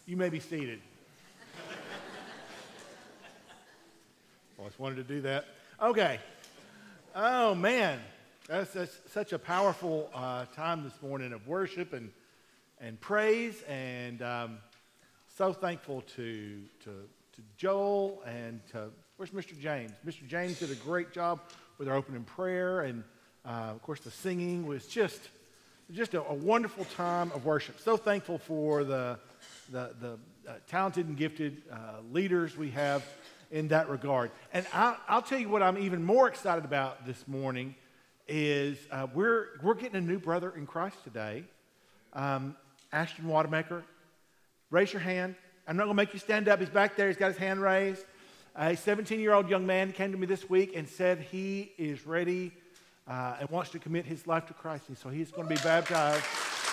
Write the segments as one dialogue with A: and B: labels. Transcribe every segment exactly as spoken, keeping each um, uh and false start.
A: You may be seated. Always wanted to do that. Okay. Oh, man. That's, that's such a powerful uh, time this morning of worship and and praise. And um, so thankful to, to, to Joel and to, where's Mister James? Mister James did a great job with our opening prayer. And, uh, of course, the singing was just, just a, a wonderful time of worship. So thankful for the the, the uh, talented and gifted uh, leaders we have in that regard. And I'll, I'll tell you what I'm even more excited about this morning is uh, we're we're getting a new brother in Christ today, um, Ashton Wademaker. Raise your hand. I'm not going to make you stand up. He's back there. He's got his hand raised. A seventeen-year-old young man came to me this week and said he is ready uh, and wants to commit his life to Christ. And so he's going to be baptized.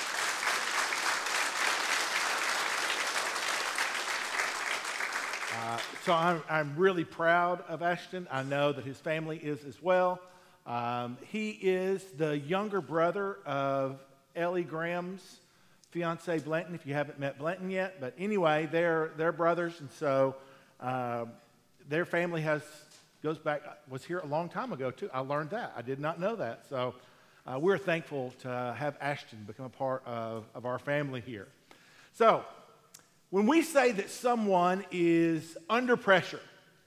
A: Uh, so I'm, I'm really proud of Ashton. I know that his family is as well. Um, he is the younger brother of Ellie Graham's fiance, Blanton, if you haven't met Blanton yet. But anyway, they're, they're brothers, and so uh, their family has goes back, was here a long time ago, too. I learned that. I did not know that. So uh, we're thankful to have Ashton become a part of, of our family here. So when we say that someone is under pressure,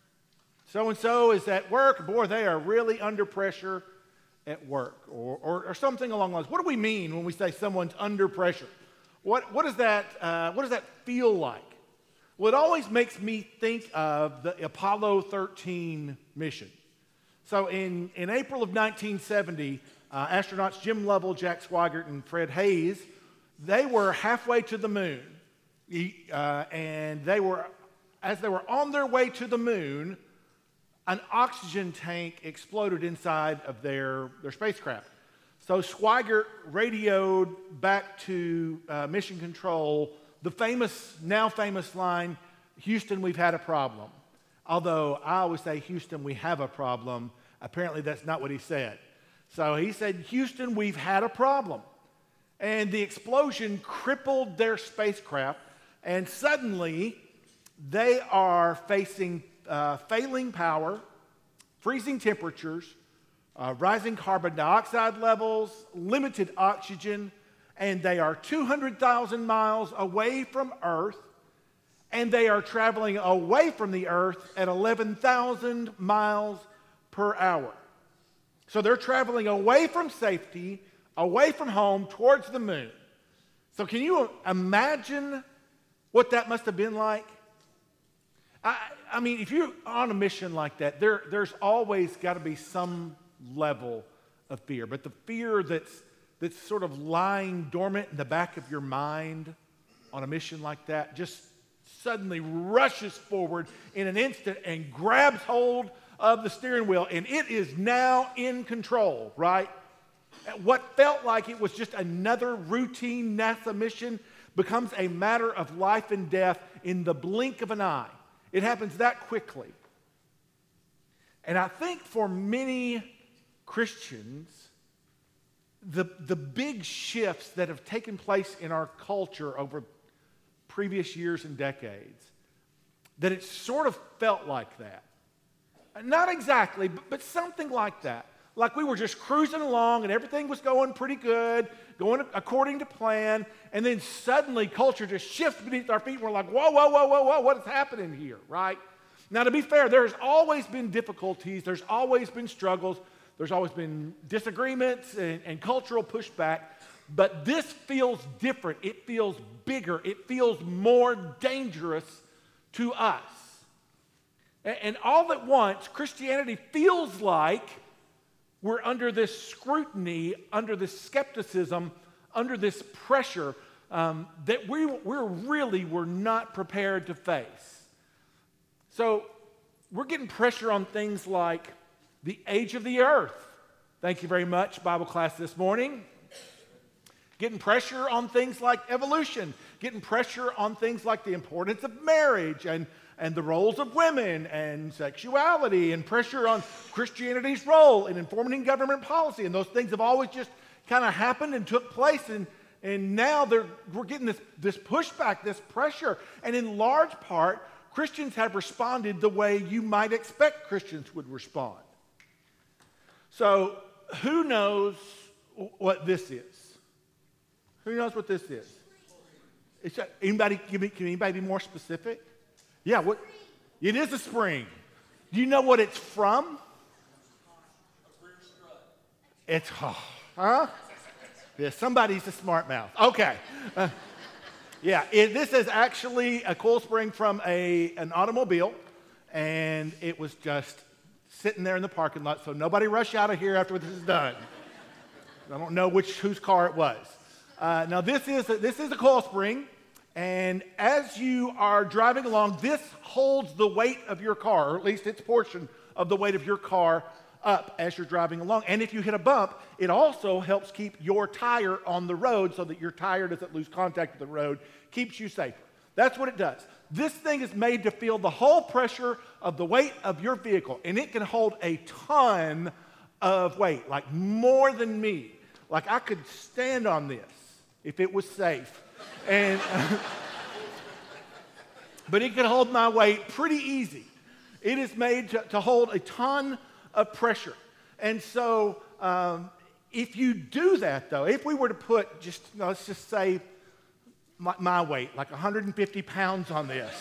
A: so-and-so is at work, boy, they are really under pressure at work, or, or, or something along those lines. What do we mean when we say someone's under pressure? What, what, does that, uh, what does that feel like? Well, it always makes me think of the Apollo thirteen mission. So in, in April of nineteen seventy, uh, astronauts Jim Lovell, Jack Swigert, and Fred Hayes, they were halfway to the moon. Uh, and they were, as they were on their way to the moon, an oxygen tank exploded inside of their, their spacecraft. So Swigert radioed back to uh, Mission Control the famous, now famous line, "Houston, we've had a problem." Although I always say, "Houston, we have a problem." Apparently that's not what he said. So he said, "Houston, we've had a problem." And the explosion crippled their spacecraft. And suddenly, they are facing uh, failing power, freezing temperatures, uh, rising carbon dioxide levels, limited oxygen, and they are two hundred thousand miles away from Earth, and they are traveling away from the Earth at eleven thousand miles per hour. So they're traveling away from safety, away from home, towards the moon. So can you imagine what that must have been like? I, I mean, if you're on a mission like that, there, there's always got to be some level of fear. But the fear that's, that's sort of lying dormant in the back of your mind on a mission like that just suddenly rushes forward in an instant and grabs hold of the steering wheel, and it is now in control, right? What felt like it was just another routine NASA mission becomes a matter of life and death in the blink of an eye. It happens that quickly. And I think for many Christians, the, the big shifts that have taken place in our culture over previous years and decades, that it sort of felt like that. Not exactly, but, but something like that. Like we were just cruising along and everything was going pretty good, going according to plan, and then suddenly culture just shifts beneath our feet and we're like, whoa, whoa, whoa, whoa, whoa, what is happening here, right? Now, to be fair, there's always been difficulties, there's always been struggles, there's always been disagreements and, and cultural pushback, but this feels different, it feels bigger, it feels more dangerous to us. And, and all at once, Christianity feels like we're under this scrutiny, under this skepticism, under this pressure um, that we we're really were not prepared to face. So we're getting pressure on things like the age of the earth. Thank you very much, Bible class this morning. Getting pressure on things like evolution. Getting pressure on things like the importance of marriage and and the roles of women and sexuality, and pressure on Christianity's role in informing government policy. And those things have always just kind of happened and took place. And And now they're, we're getting this, this pushback, this pressure. And in large part, Christians have responded the way you might expect Christians would respond. So who knows what this is? Who knows what this is? It's, anybody, can anybody be more specific? Yeah, what? It is a spring. Do you know what it's from? It's, oh, huh? Yeah, somebody's a smart mouth. Okay. Uh, yeah, it, this is actually a coil spring from a, an automobile, and it was just sitting there in the parking lot, so nobody rush out of here after this is done. I don't know which whose car it was. Uh, now, this is, a, this is a coil spring, and as you are driving along, this holds the weight of your car, or at least its portion of the weight of your car up as you're driving along. And if you hit a bump, it also helps keep your tire on the road so that your tire doesn't lose contact with the road, keeps you safe. That's what it does. This thing is made to feel the whole pressure of the weight of your vehicle, and it can hold a ton of weight, like more than me. Like I could stand on this if it was safe. And but it can hold my weight pretty easy. It is made to, to hold a ton of pressure. And so um, if you do that, though, if we were to put just, you know, let's just say my, my weight, like one hundred fifty pounds on this.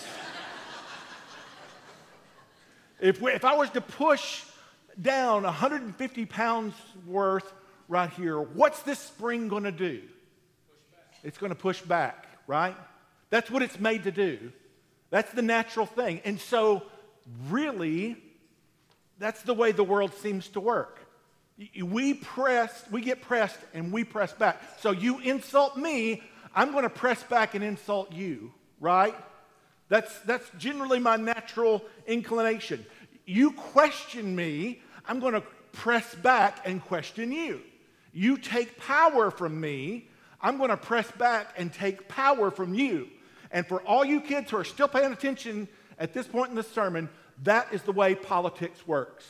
A: if, we, if I was to push down one hundred fifty pounds worth right here, what's this spring going to do? It's going to push back, right? That's what it's made to do. That's the natural thing. And so really, that's the way the world seems to work. We press, we get pressed and we press back. So you insult me, I'm going to press back and insult you, right? That's, that's generally my natural inclination. You question me, I'm going to press back and question you. You take power from me, I'm going to press back and take power from you. And for all you kids who are still paying attention at this point in the sermon, that is the way politics works.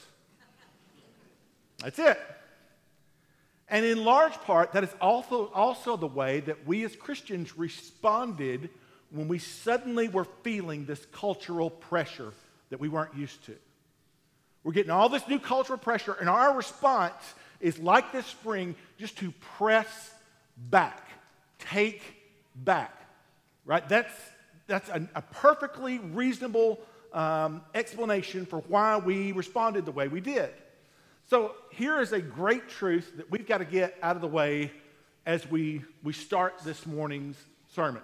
A: That's it. And in large part, that is also, also the way that we as Christians responded when we suddenly were feeling this cultural pressure that we weren't used to. We're getting all this new cultural pressure, and our response is like this spring, just to press back, take back, right? That's, that's a, a perfectly reasonable um, explanation for why we responded the way we did. So here is a great truth that we've got to get out of the way as we, we start this morning's sermon.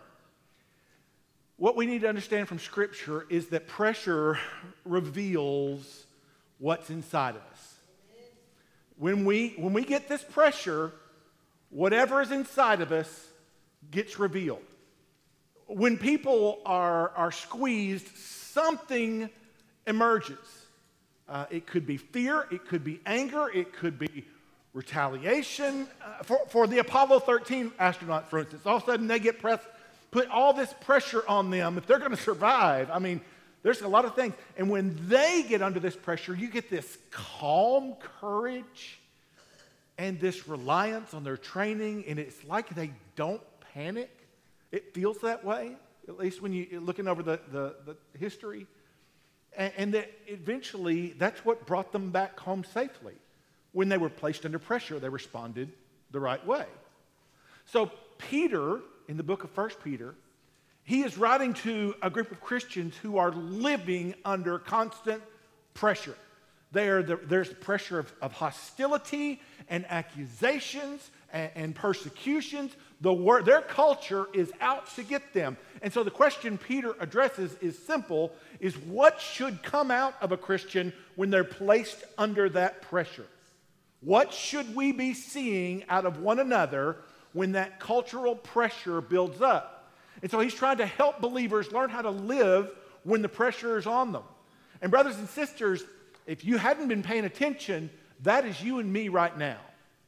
A: What we need to understand from Scripture is that pressure reveals what's inside of us. When we, when we get this pressure, whatever is inside of us gets revealed. When people are, are squeezed, something emerges. Uh, it could be fear, it could be anger, it could be retaliation. Uh, for, for the Apollo thirteen astronauts, for instance, all of a sudden they get pressed, put all this pressure on them if they're going to survive. I mean, there's a lot of things. And when they get under this pressure, you get this calm courage and this reliance on their training, and it's like they don't panic. It feels that way, at least when you're looking over the, the, the history. And, and that eventually, that's what brought them back home safely. When they were placed under pressure, they responded the right way. So Peter, in the book of First Peter, he is writing to a group of Christians who are living under constant pressure. They are the, there's the pressure of, of hostility and accusations and, and persecutions. The word, their culture is out to get them. And so the question Peter addresses is simple, is what should come out of a Christian when they're placed under that pressure? What should we be seeing out of one another when that cultural pressure builds up? And so he's trying to help believers learn how to live when the pressure is on them. And brothers and sisters, if you hadn't been paying attention, that is you and me right now.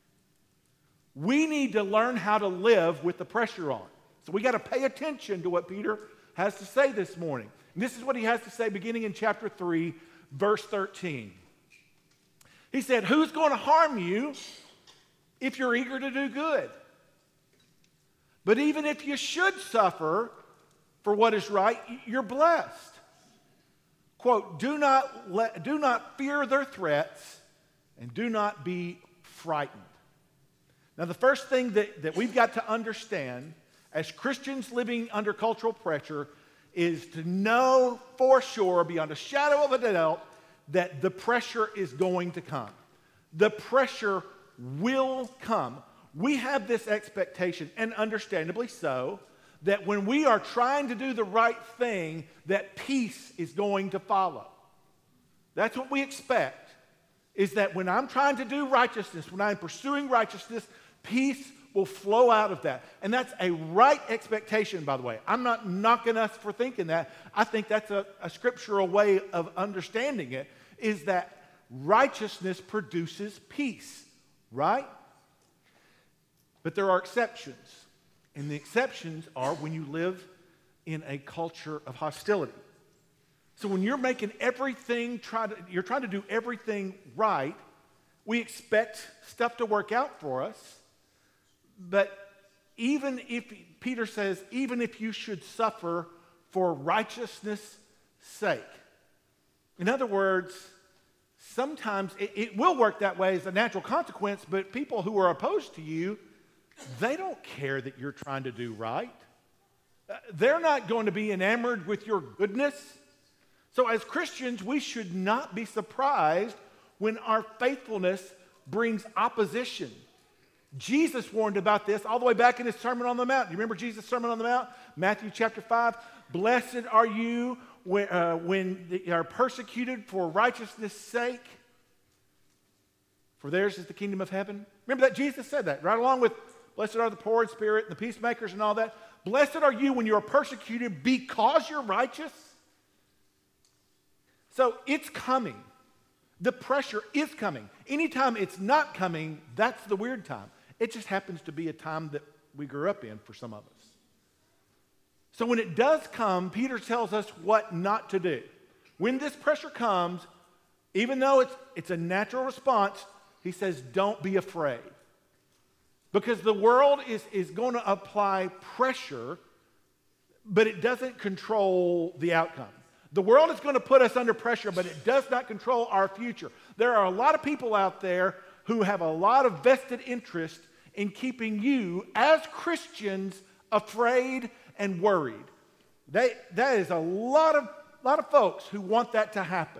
A: We need to learn how to live with the pressure on. So we got to pay attention to what Peter has to say this morning. And this is what he has to say beginning in chapter three, verse thirteen. He said, "Who's going to harm you if you're eager to do good? But even if you should suffer for what is right, you're blessed. Quote, do not, let, do not fear their threats and do not be frightened. Now, the first thing that, that we've got to understand as Christians living under cultural pressure is to know for sure, beyond a shadow of a doubt, that the pressure is going to come. The pressure will come. We have this expectation, and understandably so, that when we are trying to do the right thing, that peace is going to follow. That's what we expect, is that when I'm trying to do righteousness, when I'm pursuing righteousness, peace will flow out of that. And that's a right expectation, by the way. I'm not knocking us for thinking that. I think that's a, a scriptural way of understanding it, is that righteousness produces peace, right? But there are exceptions. And the exceptions are when you live in a culture of hostility. So when you're making everything, try to, you're trying to do everything right, we expect stuff to work out for us. But even if, Peter says, even if you should suffer for righteousness' sake. In other words, sometimes it, it will work that way as a natural consequence, but people who are opposed to you, they don't care that you're trying to do right. Uh, they're not going to be enamored with your goodness. So as Christians, we should not be surprised when our faithfulness brings opposition. Jesus warned about this all the way back in his Sermon on the Mount. Do you remember Jesus' Sermon on the Mount? Matthew chapter five. Blessed are you when, uh, when they are persecuted for righteousness' sake, for theirs is the kingdom of heaven. Remember that Jesus said that, right along with blessed are the poor in spirit, and the peacemakers and all that. Blessed are you when you are persecuted because you're righteous. So it's coming. The pressure is coming. Anytime it's not coming, that's the weird time. It just happens to be a time that we grew up in for some of us. So when it does come, Peter tells us what not to do. When this pressure comes, even though it's, it's a natural response, he says, don't be afraid. Because the world is, is going to apply pressure, but it doesn't control the outcome. The world is going to put us under pressure, but it does not control our future. There are a lot of people out there who have a lot of vested interest in keeping you, as Christians, afraid and worried. They, that is a lot of, lot of folks who want that to happen.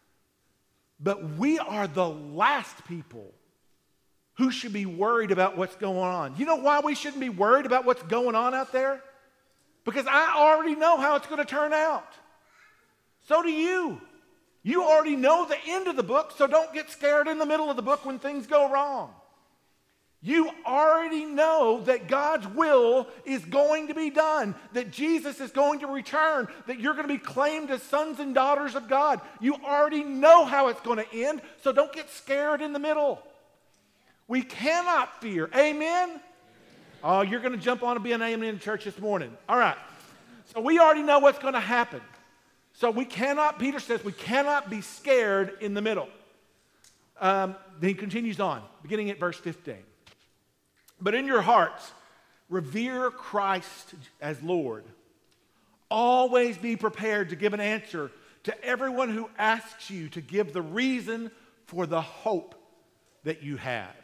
A: But we are the last people who should be worried about what's going on. You know why we shouldn't be worried about what's going on out there? Because I already know how it's going to turn out. So do you. You already know the end of the book, so don't get scared in the middle of the book when things go wrong. You already know that God's will is going to be done, that Jesus is going to return, that you're going to be claimed as sons and daughters of God. You already know how it's going to end, so don't get scared in the middle. We cannot fear. Amen? Oh, you're going to jump on and be an amen in church this morning. All right. So we already know what's going to happen. So we cannot, Peter says, we cannot be scared in the middle. Um, then he continues on, beginning at verse fifteen. But in your hearts, revere Christ as Lord. Always be prepared to give an answer to everyone who asks you to give the reason for the hope that you have.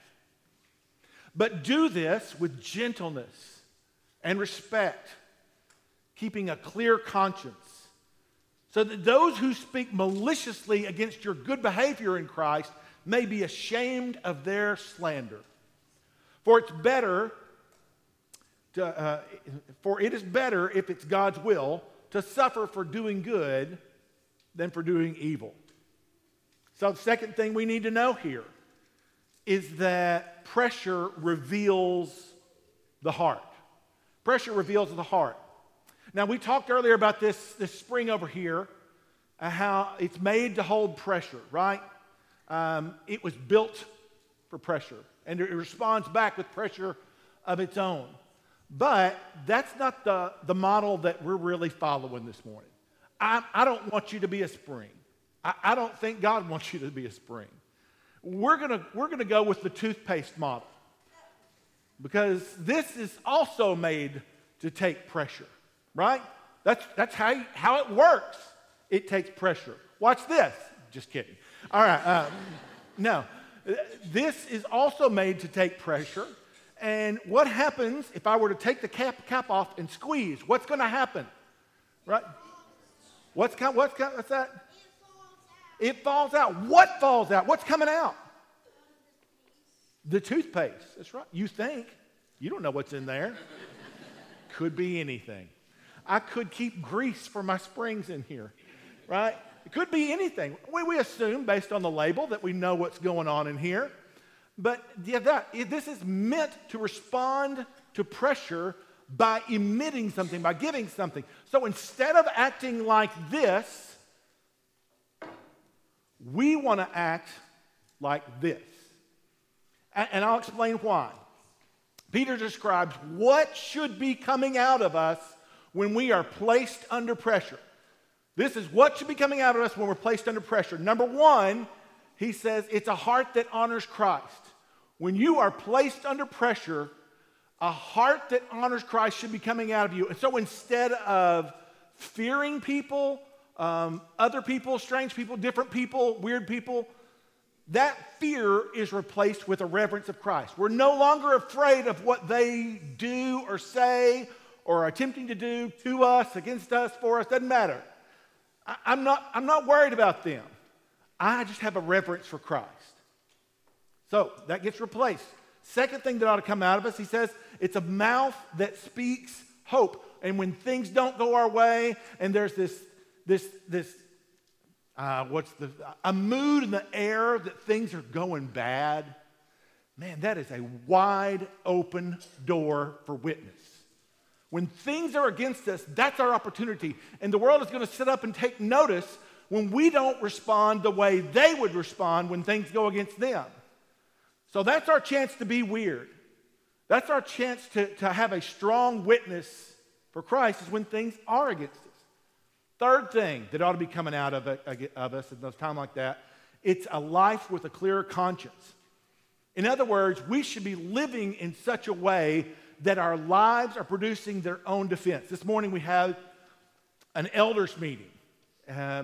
A: But do this with gentleness and respect, keeping a clear conscience, so that those who speak maliciously against your good behavior in Christ may be ashamed of their slander. For it's better, to, uh, for it is better, if it's God's will, to suffer for doing good than for doing evil. So the second thing we need to know here is that pressure reveals the heart. Pressure reveals the heart. Now, we talked earlier about this, this spring over here, uh, how it's made to hold pressure, right? Um, it was built for pressure, and it responds back with pressure of its own. But that's not the, the model that we're really following this morning. I, I don't want you to be a spring. I, I don't think God wants you to be a spring. We're gonna, we're gonna go with the toothpaste model. because this is also made to take pressure, right? That's, that's how, how it works. It takes pressure. Watch this. Just kidding. All right. Uh, no. This is also made to take pressure. And what happens if I were to take the cap, cap off and squeeze? What's going to happen? Right? What's, what's, what's that? It falls out. What falls out? What's coming out? The toothpaste. That's right. You think. You don't know what's in there. Could be anything. I could keep grease for my springs in here, right? It could be anything. We, we assume, based on the label, that we know what's going on in here. But yeah, that, this is meant to respond to pressure by emitting something, by giving something. So instead of acting like this, we want to act like this. And, and I'll explain why. Peter describes what should be coming out of us when we are placed under pressure. This is what should be coming out of us when we're placed under pressure. Number one, he says it's a heart that honors Christ. When you are placed under pressure, a heart that honors Christ should be coming out of you. And so instead of fearing people, um, other people, strange people, different people, weird people, that fear is replaced with a reverence of Christ. We're no longer afraid of what they do or say or are attempting to do to us, against us, for us. Doesn't matter. I, I'm not, I'm not worried about them. I just have a reverence for Christ. So that gets replaced. Second thing that ought to come out of us, he says, it's a mouth that speaks hope. And when things don't go our way and there's this, this, this, Uh, what's the, a mood in the air that things are going bad, man, that is a wide open door for witness. When things are against us, that's our opportunity. And the world is going to sit up and take notice when we don't respond the way they would respond when things go against them. So that's our chance to be weird. That's our chance to, to have a strong witness for Christ, is when things are against us. Third thing that ought to be coming out of, it, of us at those times like that, it's a life with a clearer conscience. In other words, we should be living in such a way that our lives are producing their own defense. This morning we had an elders meeting. Uh,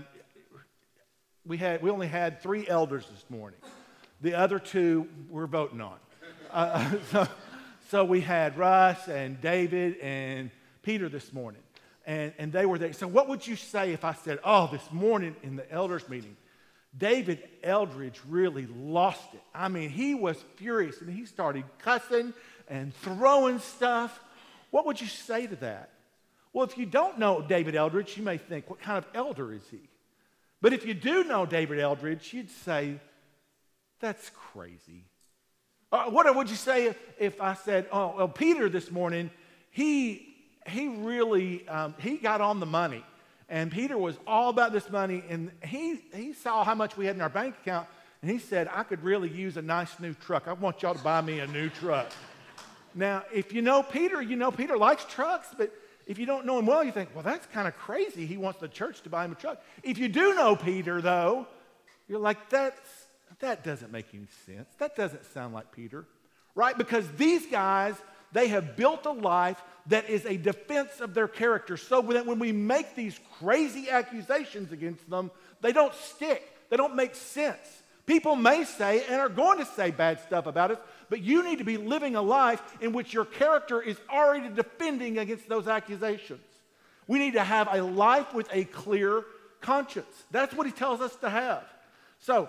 A: we, had, we only had three elders this morning. The other two we're voting on. Uh, so, so we had Russ and David and Peter this morning. And, and they were there. So what would you say if I said, oh, this morning in the elders meeting, David Eldridge really lost it. I mean, he was furious, and he started cussing and throwing stuff. What would you say to that? Well, if you don't know David Eldridge, you may think, what kind of elder is he? But if you do know David Eldridge, you'd say, that's crazy. Uh, what would you say if, if I said, oh, well, Peter this morning, he... He really, um, he got on the money. And Peter was all about this money. And he, he saw how much we had in our bank account. And he said, I could really use a nice new truck. I want y'all to buy me a new truck. Now, if you know Peter, you know Peter likes trucks. But if you don't know him well, you think, well, that's kind of crazy. He wants the church to buy him a truck. If you do know Peter, though, you're like, that's, that doesn't make any sense. That doesn't sound like Peter. Right? Because these guys, they have built a life that is a defense of their character, so that when we make these crazy accusations against them, they don't stick. They don't make sense. People may say and are going to say bad stuff about us, but you need to be living a life in which your character is already defending against those accusations. We need to have a life with a clear conscience. That's what he tells us to have. So,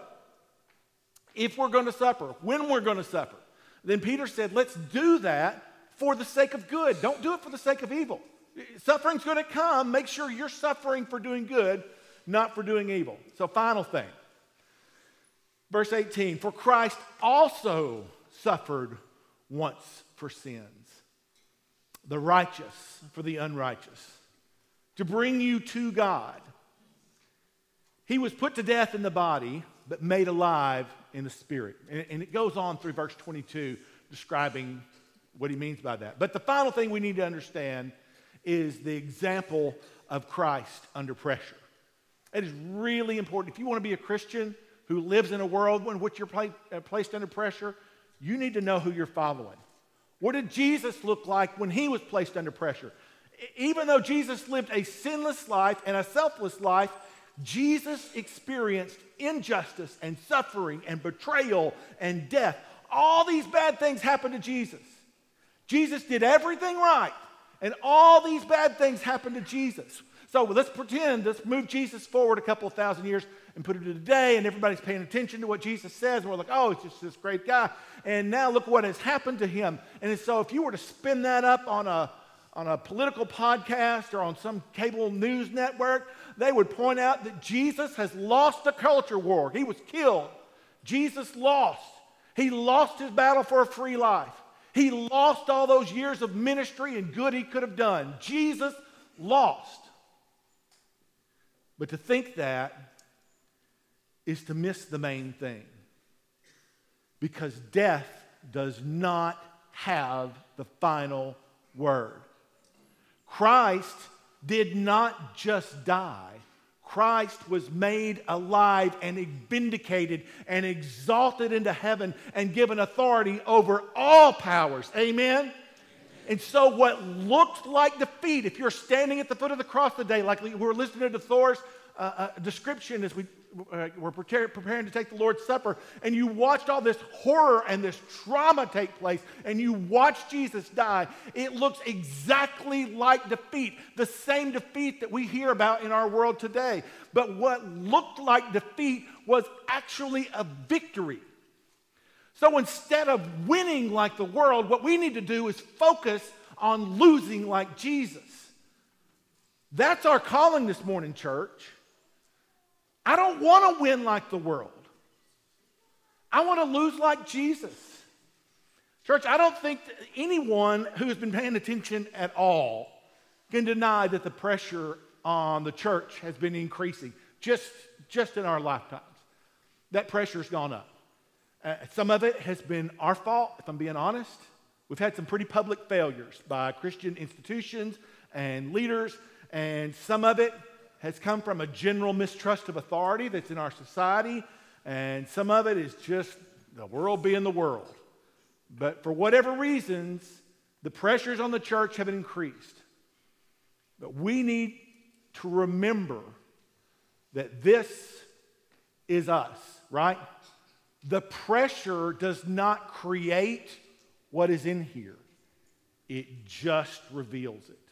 A: if we're going to suffer, when we're going to suffer, then Peter said, let's do that for the sake of good. Don't do it for the sake of evil. Suffering's going to come. Make sure you're suffering for doing good, not for doing evil. So final thing. Verse eighteen, for Christ also suffered once for sins, the righteous for the unrighteous, to bring you to God. He was put to death in the body, but made alive in the spirit. And, and it goes on through verse twenty-two, describing what he means by that. But the final thing we need to understand is the example of Christ under pressure. It is really important. If you want to be a Christian who lives in a world in which you're placed under pressure, you need to know who you're following. What did Jesus look like when he was placed under pressure? Even though Jesus lived a sinless life and a selfless life, Jesus experienced injustice and suffering and betrayal and death. All these bad things happened to Jesus. Jesus did everything right, and all these bad things happened to Jesus. So let's pretend, let's move Jesus forward a couple of thousand years and put it to today, and everybody's paying attention to what Jesus says, and we're like, oh, he's just this great guy. And now look what has happened to him. And so if you were to spin that up on a, on a political podcast or on some cable news network, they would point out that Jesus has lost a culture war. He was killed. Jesus lost. He lost his battle for a free life. He lost all those years of ministry and good he could have done. Jesus lost. But to think that is to miss the main thing. Because death does not have the final word. Christ did not just die. Christ was made alive and vindicated and exalted into heaven and given authority over all powers. Amen? And so what looked like defeat, if you're standing at the foot of the cross today, like we were listening to Thor's uh, uh, description as we uh, were prepare, preparing to take the Lord's Supper, and you watched all this horror and this trauma take place, and you watched Jesus die, it looks exactly like defeat, the same defeat that we hear about in our world today. But what looked like defeat was actually a victory. So instead of winning like the world, what we need to do is focus on losing like Jesus. That's our calling this morning, church. I don't want to win like the world. I want to lose like Jesus. Church, I don't think that anyone who has been paying attention at all can deny that the pressure on the church has been increasing just, just in our lifetimes. That pressure's gone up. Uh, some of it has been our fault, if I'm being honest. We've had some pretty public failures by Christian institutions and leaders, and some of it has come from a general mistrust of authority that's in our society, and some of it is just the world being the world. But for whatever reasons, the pressures on the church have increased. But we need to remember that this is us, right? The pressure does not create what is in here. It just reveals it.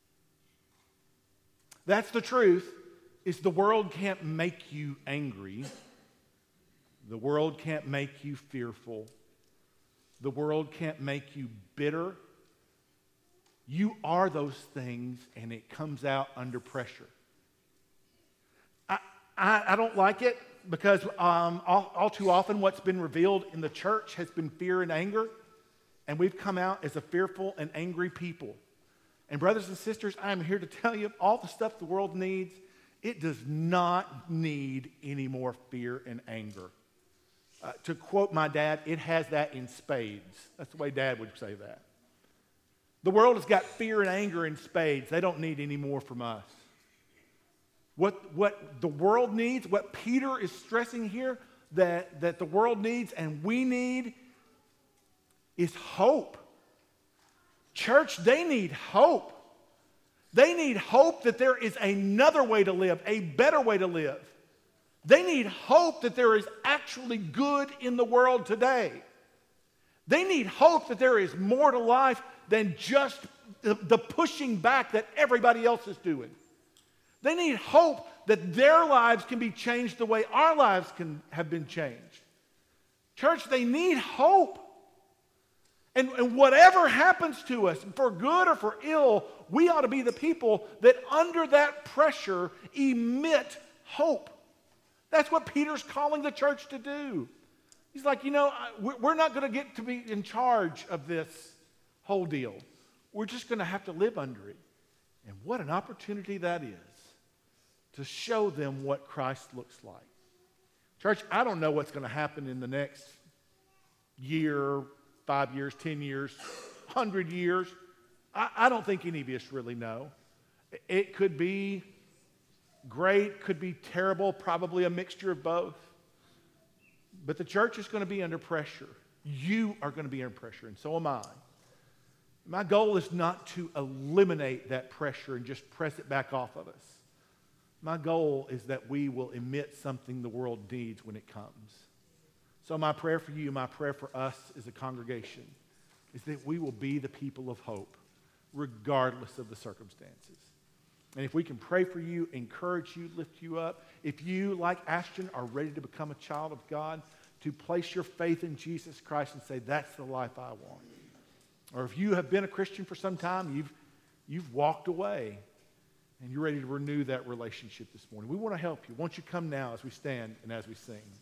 A: That's the truth, is the world can't make you angry. The world can't make you fearful. The world can't make you bitter. You are those things, and it comes out under pressure. I, I, I don't like it because um, all, all too often what's been revealed in the church has been fear and anger, and we've come out as a fearful and angry people. And brothers and sisters, I'm here to tell you, all the stuff the world needs, it does not need any more fear and anger. Uh, to quote my dad, it has that in spades. That's the way Dad would say that. The world has got fear and anger in spades. They don't need any more from us. What, what the world needs, what Peter is stressing here, that, that the world needs and we need, is hope. Church, they need hope. They need hope that there is another way to live, a better way to live. They need hope that there is actually good in the world today. They need hope that there is more to life than just the, the pushing back that everybody else is doing. They need hope that their lives can be changed the way our lives can have been changed. Church, they need hope. And, and whatever happens to us, for good or for ill, we ought to be the people that under that pressure emit hope. That's what Peter's calling the church to do. He's like, you know, we're not going to get to be in charge of this whole deal. We're just going to have to live under it. And what an opportunity that is to show them what Christ looks like. Church, I don't know what's going to happen in the next year, five years, ten years, hundred years. I, I don't think any of us really know. It could be great, could be terrible, probably a mixture of both. But the church is going to be under pressure. You are going to be under pressure, and so am I. My goal is not to eliminate that pressure and just press it back off of us. My goal is that we will emit something the world needs when it comes. So my prayer for you, my prayer for us as a congregation, is that we will be the people of hope, regardless of the circumstances. And if we can pray for you, encourage you, lift you up, if you, like Ashton, are ready to become a child of God, to place your faith in Jesus Christ and say, that's the life I want. Or if you have been a Christian for some time, you've, you've walked away, and you're ready to renew that relationship this morning. We want to help you. Won't you come now as we stand and as we sing?